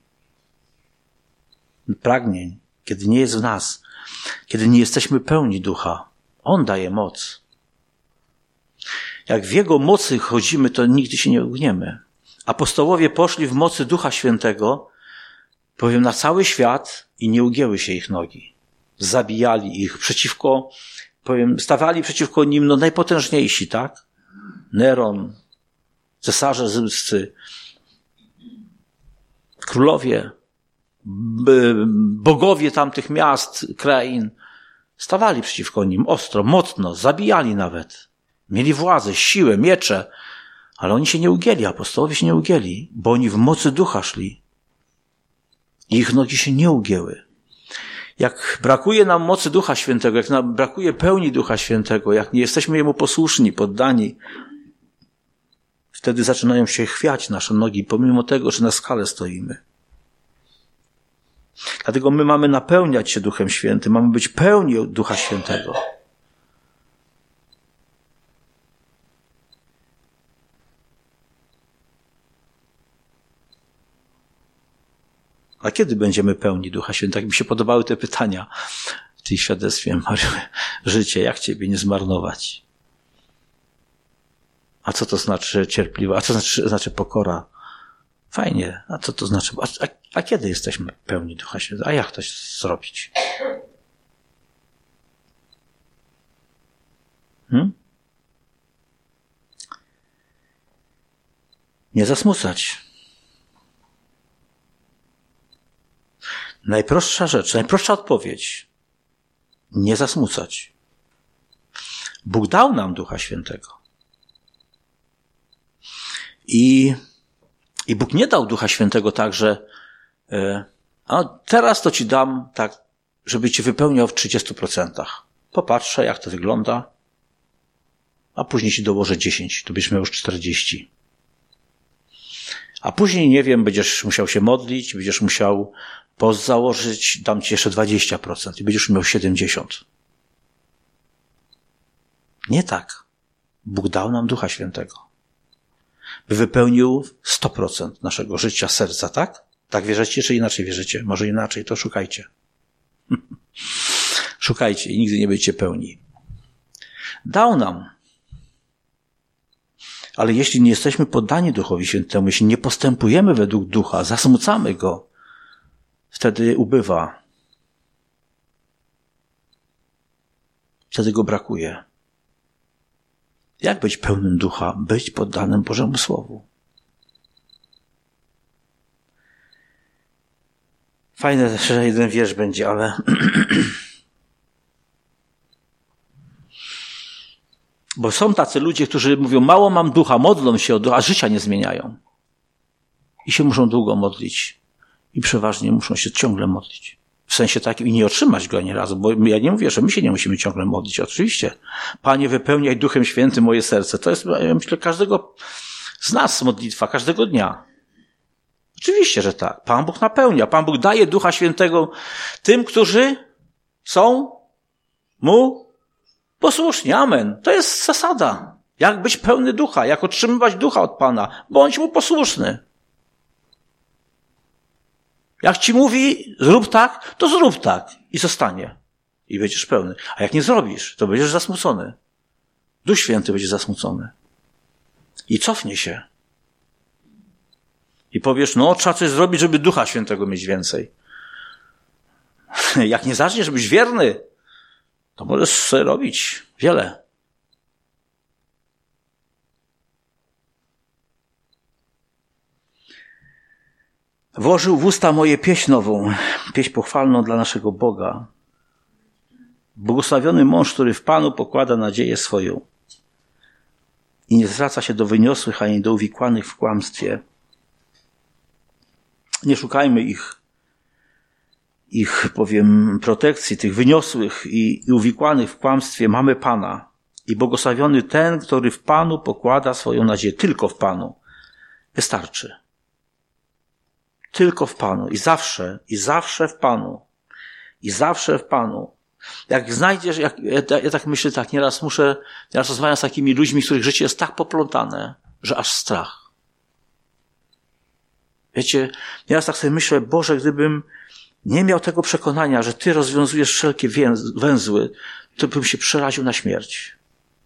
pragnień, kiedy nie jest w nas, kiedy nie jesteśmy pełni Ducha, On daje moc. Jak w Jego mocy chodzimy, to nigdy się nie ugniemy. Apostołowie poszli w mocy Ducha Świętego, powiem, na cały świat i nie ugięły się ich nogi. Zabijali ich przeciwko, powiem, stawali przeciwko nim no najpotężniejsi, tak? Neron, cesarze rzymscy, królowie, bogowie tamtych miast, krain, stawali przeciwko nim ostro, mocno, zabijali nawet. Mieli władzę, siłę, miecze, ale oni się nie ugięli, apostołowie się nie ugięli, bo oni w mocy Ducha szli. I ich nogi się nie ugięły. Jak brakuje nam mocy Ducha Świętego, jak nam brakuje pełni Ducha Świętego, jak nie jesteśmy Jemu posłuszni, poddani, wtedy zaczynają się chwiać nasze nogi, pomimo tego, że na skale stoimy. Dlatego my mamy napełniać się Duchem Świętym, mamy być pełni Ducha Świętego. A kiedy będziemy pełni Ducha Świętego? Jak mi się podobały te pytania w tej świadectwie, Mariu, życie, jak Ciebie nie zmarnować? A co to znaczy cierpliwość? A co znaczy, znaczy pokora? Fajnie. A co to znaczy? A, a, a kiedy jesteśmy pełni Ducha Świętego? A jak to zrobić? Hmm? Nie zasmucać. Najprostsza rzecz, najprostsza odpowiedź. Nie zasmucać. Bóg dał nam Ducha Świętego. I, i Bóg nie dał Ducha Świętego tak, że e, a teraz to ci dam tak, żeby cię wypełniał w trzydziestu procentach. Popatrzę, jak to wygląda, a później ci dołożę dziesięć, to byś miał już czterdzieści. A później, nie wiem, będziesz musiał się modlić, będziesz musiał post założyć, dam ci jeszcze dwadzieścia procent i będziesz miał siedemdziesiąt procent. Nie tak. Bóg dał nam Ducha Świętego, by wypełnił sto procent naszego życia, serca, tak? Tak wierzycie, czy inaczej wierzycie? Może inaczej, to szukajcie. Szukajcie i nigdy nie będziecie pełni. Dał nam. Ale jeśli nie jesteśmy poddani Duchowi Świętemu, jeśli nie postępujemy według Ducha, zasmucamy Go, wtedy ubywa. Wtedy Go brakuje. Jak być pełnym Ducha? Być poddanym Bożemu Słowu. Fajne, że jeden wiersz będzie, ale bo są tacy ludzie, którzy mówią, mało mam ducha, modlą się o ducha, a życia nie zmieniają. I się muszą długo modlić. I przeważnie muszą się ciągle modlić. W sensie takim i nie otrzymać go ani razu, bo ja nie mówię, że my się nie musimy ciągle modlić. Oczywiście. Panie, wypełniaj Duchem Świętym moje serce. To jest, ja myślę, każdego z nas modlitwa, każdego dnia. Oczywiście, że tak. Pan Bóg napełnia. Pan Bóg daje Ducha Świętego tym, którzy są Mu posłuszni. Amen. To jest zasada. Jak być pełny Ducha, jak otrzymywać Ducha od Pana. Bądź Mu posłuszny. Jak ci mówi, zrób tak, to zrób tak. I zostanie. I będziesz pełny. A jak nie zrobisz, to będziesz zasmucony. Duch Święty będzie zasmucony. I cofnie się. I powiesz, no trzeba coś zrobić, żeby Ducha Świętego mieć więcej. Jak nie zaczniesz być wierny, to możesz sobie robić wiele. Włożył w usta moje pieśń nową, pieśń pochwalną dla naszego Boga. Błogosławiony mąż, który w Panu pokłada nadzieję swoją i nie zwraca się do wyniosłych, ani do uwikłanych w kłamstwie. Nie szukajmy ich, ich, powiem, protekcji, tych wyniosłych i, i uwikłanych w kłamstwie. Mamy Pana. I błogosławiony ten, który w Panu pokłada swoją nadzieję. Tylko w Panu. Wystarczy. Tylko w Panu. I zawsze, i zawsze w Panu. I zawsze w Panu. Jak znajdziesz, jak, ja, ja tak myślę, tak nieraz muszę, nieraz rozmawiam z takimi ludźmi, których życie jest tak poplątane, że aż strach. Wiecie, nieraz tak sobie myślę, Boże, gdybym nie miał tego przekonania, że Ty rozwiązujesz wszelkie węzły, to bym się przeraził na śmierć.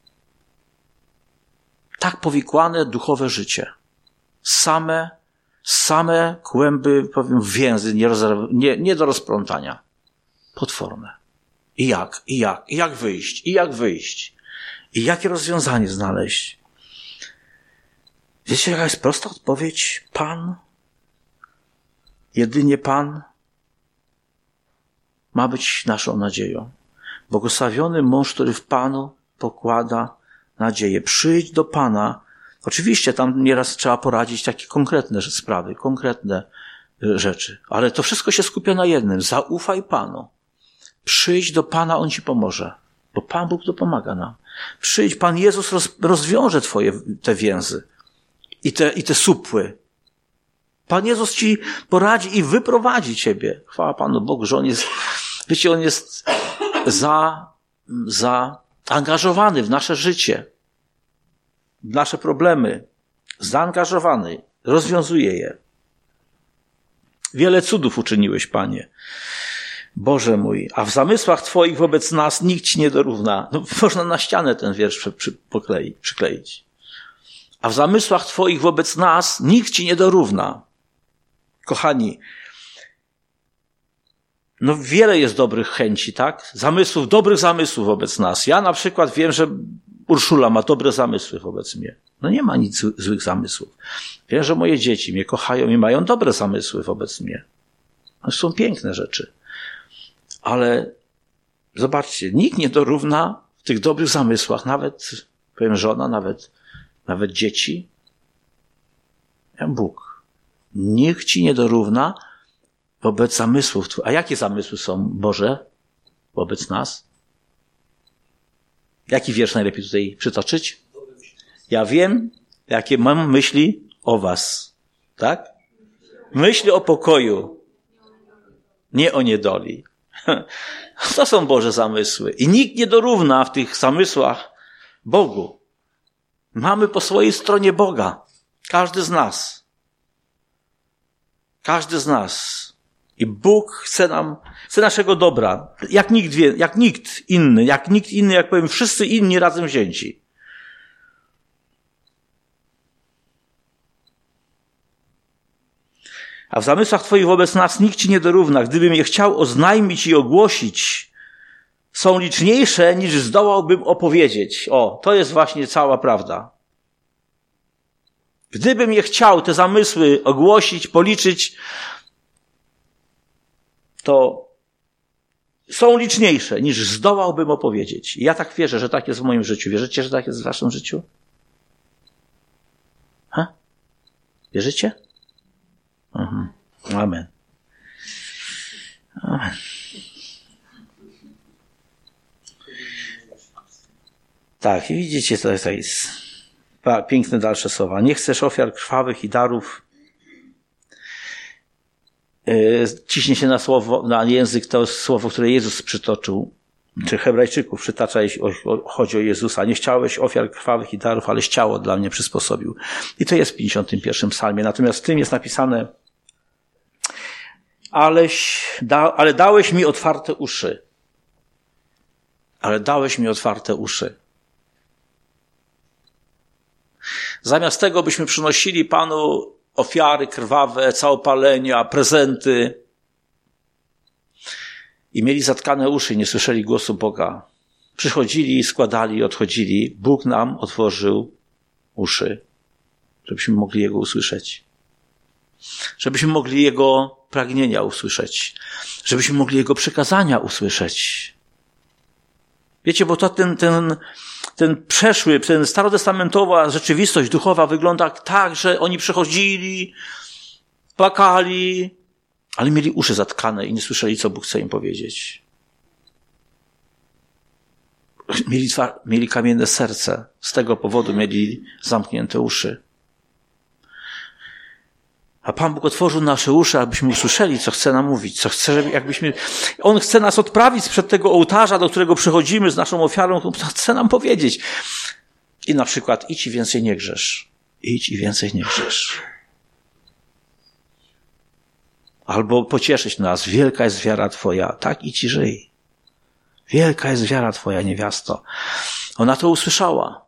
Tak powikłane duchowe życie. Same, same kłęby, powiem, więzy, nie, nie, nie do rozplątania. Potworne. I jak? I jak? I jak wyjść? I jak wyjść? I jakie rozwiązanie znaleźć? Wiecie, jaka jest prosta odpowiedź? Pan. Jedynie Pan ma być naszą nadzieją. Błogosławiony mąż, który w Panu pokłada nadzieję. Przyjdź do Pana. Oczywiście tam nieraz trzeba poradzić takie konkretne sprawy, konkretne rzeczy. Ale to wszystko się skupia na jednym. Zaufaj Panu. Przyjdź do Pana, On ci pomoże. Bo Pan Bóg to pomaga nam. Przyjdź, Pan Jezus roz, rozwiąże twoje te więzy i te, i te supły. Pan Jezus ci poradzi i wyprowadzi ciebie. Chwała Panu Bogu, że On jest, wiecie, On jest za, zaangażowany w nasze życie, w nasze problemy. Zaangażowany. Rozwiązuje je. Wiele cudów uczyniłeś, Panie. Boże mój, a w zamysłach Twoich wobec nas nikt Ci nie dorówna. No, można na ścianę ten wiersz przy, przy, poklei, przykleić. A w zamysłach Twoich wobec nas nikt Ci nie dorówna. Kochani, no wiele jest dobrych chęci, tak? Zamysłów, dobrych zamysłów wobec nas. Ja na przykład wiem, że Urszula ma dobre zamysły wobec mnie. No nie ma nic złych zamysłów. Wiem, że moje dzieci mnie kochają i mają dobre zamysły wobec mnie. To są piękne rzeczy. Ale zobaczcie, nikt nie dorówna w tych dobrych zamysłach, nawet, powiem, żona, nawet, nawet dzieci. Bóg. Nikt ci nie dorówna wobec zamysłów. A jakie zamysły są Boże wobec nas? Jaki wiersz najlepiej tutaj przytoczyć? Ja wiem, jakie mam myśli o was. Tak? Myśli o pokoju, nie o niedoli. To są Boże zamysły. I nikt nie dorówna w tych zamysłach Bogu. Mamy po swojej stronie Boga. Każdy z nas. Każdy z nas. I Bóg chce nam, chce naszego dobra. Jak nikt wie, jak nikt inny, jak nikt inny, jak powiem, wszyscy inni razem wzięci. A w zamysłach Twoich wobec nas nikt Ci nie dorówna. Gdybym je chciał oznajmić i ogłosić, są liczniejsze, niż zdołałbym opowiedzieć. O, to jest właśnie cała prawda. Gdybym je chciał, te zamysły ogłosić, policzyć, to są liczniejsze, niż zdołałbym opowiedzieć. I ja tak wierzę, że tak jest w moim życiu. Wierzycie, że tak jest w waszym życiu? Ha? Wierzycie? Mhm. Amen. Amen. Tak, i widzicie, to jest, to jest piękne dalsze słowa. Nie chcesz ofiar krwawych i darów. Ciśnie się na słowo, na język to słowo, które Jezus przytoczył, czy Hebrajczyków przytacza, jeśli chodzi o Jezusa. Nie chciałeś ofiar krwawych i darów, aleś ciało dla mnie przysposobił. I to jest w pięćdziesiątym pierwszym psalmie. Natomiast w tym jest napisane, aleś, da, ale dałeś mi otwarte uszy. Ale dałeś mi otwarte uszy. Zamiast tego byśmy przynosili Panu ofiary krwawe, całopalenia, prezenty i mieli zatkane uszy, nie słyszeli głosu Boga. Przychodzili, składali i odchodzili. Bóg nam otworzył uszy, żebyśmy mogli Jego usłyszeć. Żebyśmy mogli Jego pragnienia usłyszeć. Żebyśmy mogli Jego przekazania usłyszeć. Wiecie, bo to ten, ten, ten przeszły, ten starotestamentowa rzeczywistość duchowa wygląda tak, że oni przychodzili, płakali, ale mieli uszy zatkane i nie słyszeli, co Bóg chce im powiedzieć. mieli, twar- mieli kamienne serce. Z tego powodu mieli zamknięte uszy. A Pan Bóg otworzył nasze uszy, abyśmy usłyszeli, co chce nam mówić, co chce, żeby jakbyśmy... On chce nas odprawić sprzed tego ołtarza, do którego przychodzimy z naszą ofiarą, chce nam powiedzieć. I na przykład idź i więcej nie grzesz. Idź i więcej nie grzesz. Albo pocieszyć nas. Wielka jest wiara Twoja. Tak, idź i żyj. Wielka jest wiara Twoja, niewiasto. Ona to usłyszała.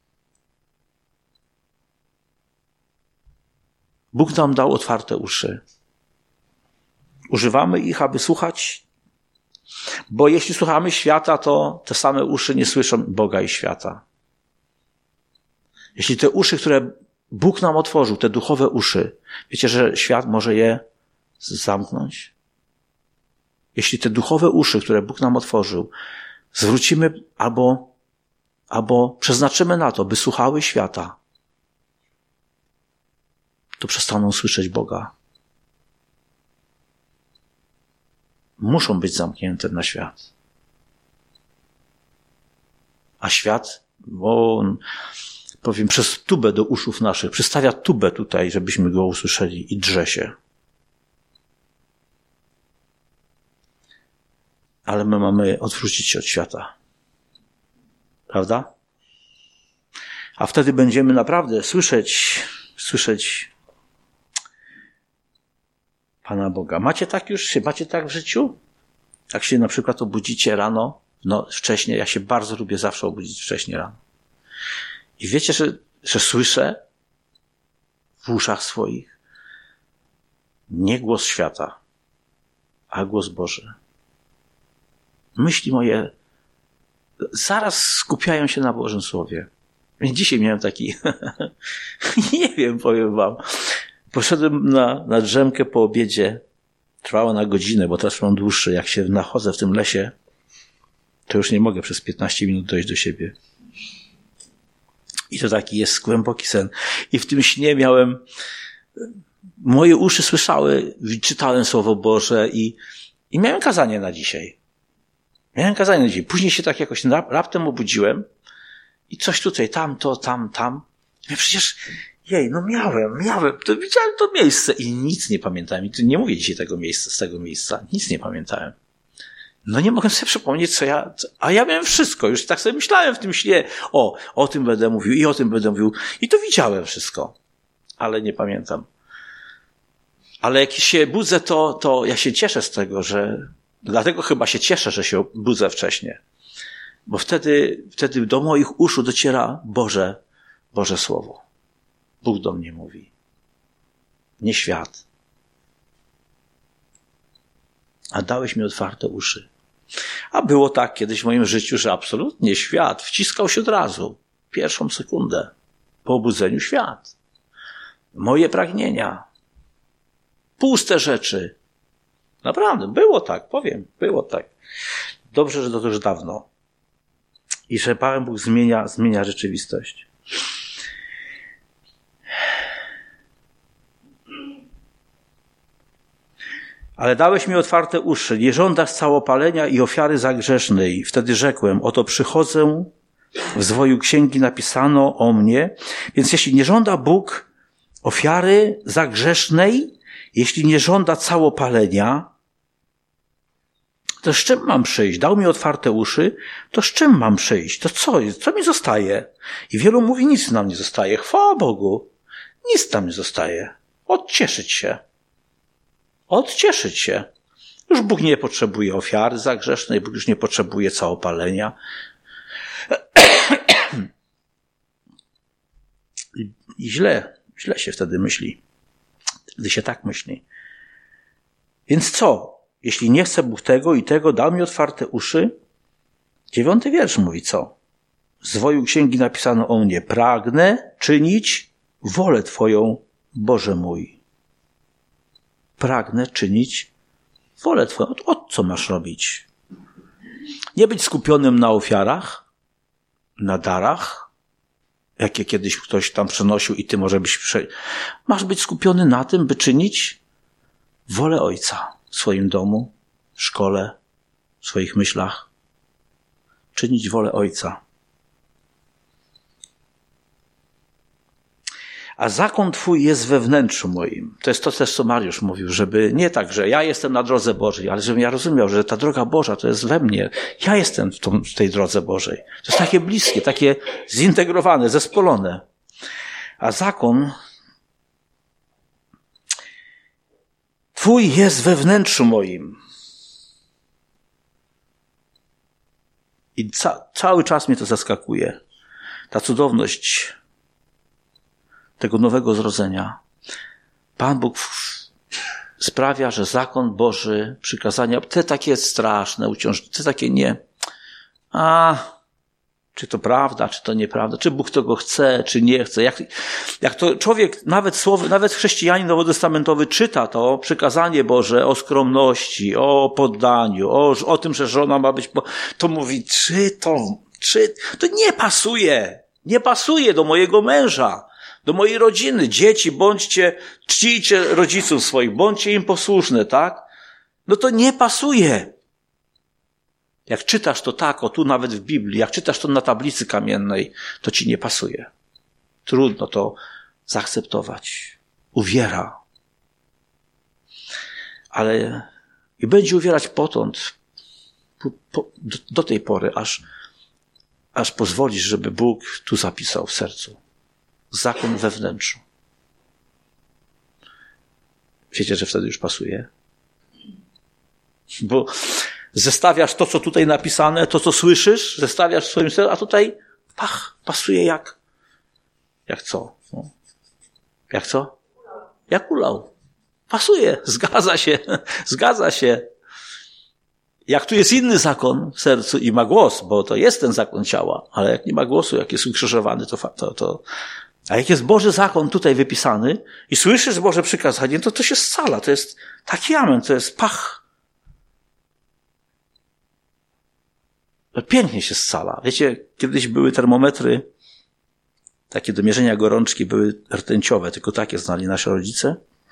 Bóg nam dał otwarte uszy. Używamy ich, aby słuchać, bo jeśli słuchamy świata, to te same uszy nie słyszą Boga i świata. Jeśli te uszy, które Bóg nam otworzył, te duchowe uszy, wiecie, że świat może je zamknąć? Jeśli te duchowe uszy, które Bóg nam otworzył, zwrócimy albo, albo przeznaczymy na to, by słuchały świata, to przestaną słyszeć Boga. Muszą być zamknięte na świat. A świat, bo on, powiem, przez tubę do uszów naszych, przystawia tubę tutaj, żebyśmy go usłyszeli i drze się. Ale my mamy odwrócić się od świata. Prawda? A wtedy będziemy naprawdę słyszeć, słyszeć Pana Boga. Macie tak już, macie tak w życiu? Jak się na przykład obudzicie rano, no wcześniej, ja się bardzo lubię zawsze obudzić wcześniej rano. I wiecie, że, że słyszę w uszach swoich nie głos świata, a głos Boży. Myśli moje zaraz skupiają się na Bożym Słowie. Dzisiaj miałem taki, nie wiem, powiem wam, poszedłem na, na drzemkę po obiedzie, trwało na godzinę, bo teraz mam dłuższy, jak się nachodzę w tym lesie, to już nie mogę przez piętnaście minut dojść do siebie. I to taki jest głęboki sen. I w tym śnie miałem, moje uszy słyszały, czytałem Słowo Boże i, i miałem kazanie na dzisiaj. Miałem kazanie na dzisiaj. Później się tak jakoś raptem obudziłem i coś tutaj, tam, to, tam, tam. Ja przecież, jej, no miałem, miałem, to widziałem to miejsce i nic nie pamiętałem. I tu nie mówię dzisiaj tego miejsca, z tego miejsca. Nic nie pamiętałem. No nie mogłem sobie przypomnieć, co ja, co, a ja miałem wszystko. Już tak sobie myślałem w tym śnie. O, o tym będę mówił i o tym będę mówił. I to widziałem wszystko. Ale nie pamiętam. Ale jak się budzę, to, to ja się cieszę z tego, że, dlatego chyba się cieszę, że się budzę wcześnie. Bo wtedy, wtedy do moich uszu dociera Boże, Boże Słowo. Bóg do mnie mówi. Nie świat. A dałeś mi otwarte uszy. A było tak kiedyś w moim życiu, że absolutnie świat wciskał się od razu. Pierwszą sekundę. Po obudzeniu świat. Moje pragnienia. Puste rzeczy. Naprawdę, było tak, powiem, było tak. Dobrze, że to już dawno. I że Pan Bóg zmienia, zmienia rzeczywistość. Ale dałeś mi otwarte uszy, nie żądasz całopalenia i ofiary zagrzesznej. Wtedy rzekłem, oto przychodzę, w zwoju księgi napisano o mnie. Więc jeśli nie żąda Bóg ofiary zagrzesznej, jeśli nie żąda całopalenia, to z czym mam przyjść? Dał mi otwarte uszy, to z czym mam przyjść? To co jest? Co mi zostaje? I wielu mówi, nic nam nie zostaje. Chwała Bogu. Nic nam nie zostaje. Odcieszyć się. Odcieszyć się. Już Bóg nie potrzebuje ofiary zagrzesznej, Bóg już nie potrzebuje całopalenia. I, i źle, źle się wtedy myśli, gdy się tak myśli. Więc co? Jeśli nie chce Bóg tego i tego, dał mi otwarte uszy. Dziewiąty wiersz mówi co? W zwoju księgi napisano o mnie. Pragnę czynić wolę Twoją, Boże mój. Pragnę czynić wolę Twoją. Od, od co masz robić? Nie być skupionym na ofiarach, na darach, jakie kiedyś ktoś tam przenosił i ty może byś... Prze... Masz być skupiony na tym, by czynić wolę Ojca w swoim domu, w szkole, w swoich myślach. czynić wolę Ojca. A zakon Twój jest we wnętrzu moim. To jest to też, co Mariusz mówił, żeby nie tak, że ja jestem na drodze Bożej, ale żebym ja rozumiał, że ta droga Boża to jest we mnie. Ja jestem w, tą, w tej drodze Bożej. To jest takie bliskie, takie zintegrowane, zespolone. A zakon Twój jest we wnętrzu moim. I ca- cały czas mnie to zaskakuje. Ta cudowność tego nowego zrodzenia. Pan Bóg sprawia, że zakon Boży, przykazania, te takie straszne, uciążliwe, te takie nie, a czy to prawda, czy to nieprawda, czy Bóg tego chce, czy nie chce. Jak, jak to człowiek, nawet słowo, nawet chrześcijanin nowotestamentowy czyta to przykazanie Boże o skromności, o poddaniu, o, o tym, że żona ma być, to mówi, czy to, czy, to nie pasuje, nie pasuje do mojego męża, do mojej rodziny. Dzieci, bądźcie, czcijcie rodziców swoich, bądźcie im posłuszne, tak? No to nie pasuje. Jak czytasz to tak, o tu nawet w Biblii, jak czytasz to na tablicy kamiennej, to ci nie pasuje. Trudno to zaakceptować. Uwiera. Ale i będzie uwierać potąd, po, po, do, do tej pory, aż, aż pozwolisz, żeby Bóg tu zapisał w sercu. Zakon we wnętrzu. Wiecie, że wtedy już pasuje? Bo zestawiasz to, co tutaj napisane, to, co słyszysz, zestawiasz w swoim sercu, a tutaj pach, pasuje jak jak co? No. Jak co? Jak ulał. Pasuje, zgadza się, zgadza się. Jak tu jest inny zakon w sercu i ma głos, bo to jest ten zakon ciała, ale jak nie ma głosu, jak jest ukrzyżowany, to, to, to a jak jest Boży zakon tutaj wypisany i słyszysz Boże przykazanie, to to się scala, to jest taki amen, to jest pach. Pięknie się scala. Wiecie, kiedyś były termometry, takie do mierzenia gorączki, były rtęciowe, tylko takie znali nasi rodzice.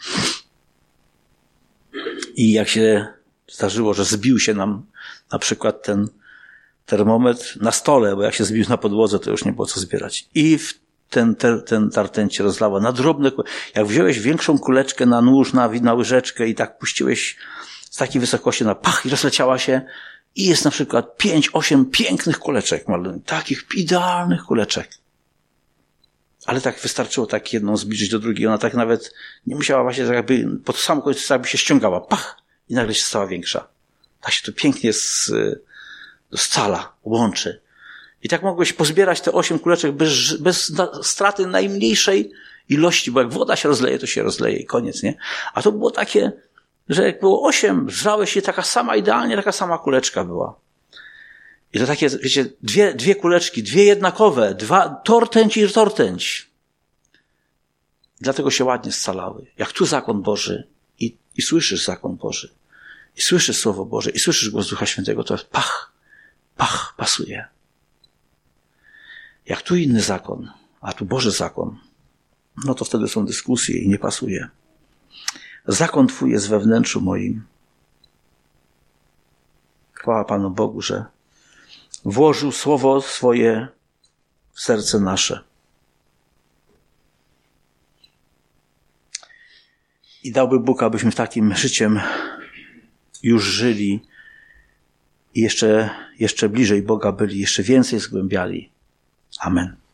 I jak się zdarzyło, że zbił się nam na przykład ten termometr na stole, bo jak się zbił na podłodze, to już nie było co zbierać. I w ten, ten, ten ta rtęć się rozlała na drobne, jak wziąłeś większą kuleczkę na nóż, na, na łyżeczkę i tak puściłeś z takiej wysokości na pach i rozleciała się i jest na przykład pięć, osiem pięknych kuleczek, takich idealnych kuleczek. Ale tak wystarczyło tak jedną zbliżyć do drugiej, ona tak nawet nie musiała właśnie tak jakby pod sam koniec jakby się ściągała, pach i nagle się stała większa. Tak się to pięknie z, scala, łączy. I tak mogłeś pozbierać te osiem kuleczek bez, bez straty najmniejszej ilości, bo jak woda się rozleje, to się rozleje i koniec, nie? A to było takie, że jak było osiem, żrałeś je taka sama, idealnie taka sama kuleczka była. I to takie, wiecie, dwie, dwie kuleczki, dwie jednakowe, dwa, tortęć i tortęć. Dlatego się ładnie scalały. Jak tu zakon Boży i, i słyszysz zakon Boży, i słyszysz Słowo Boże, i słyszysz głos Ducha Świętego, to pach, pach, pasuje. Jak tu inny zakon, a tu Boży zakon, no to wtedy są dyskusje i nie pasuje. Zakon Twój jest we wnętrzu moim. Chwała Panu Bogu, że włożył Słowo swoje w serce nasze. I dałby Bóg, abyśmy takim życiem już żyli i jeszcze, jeszcze bliżej Boga byli, jeszcze więcej zgłębiali. Amen.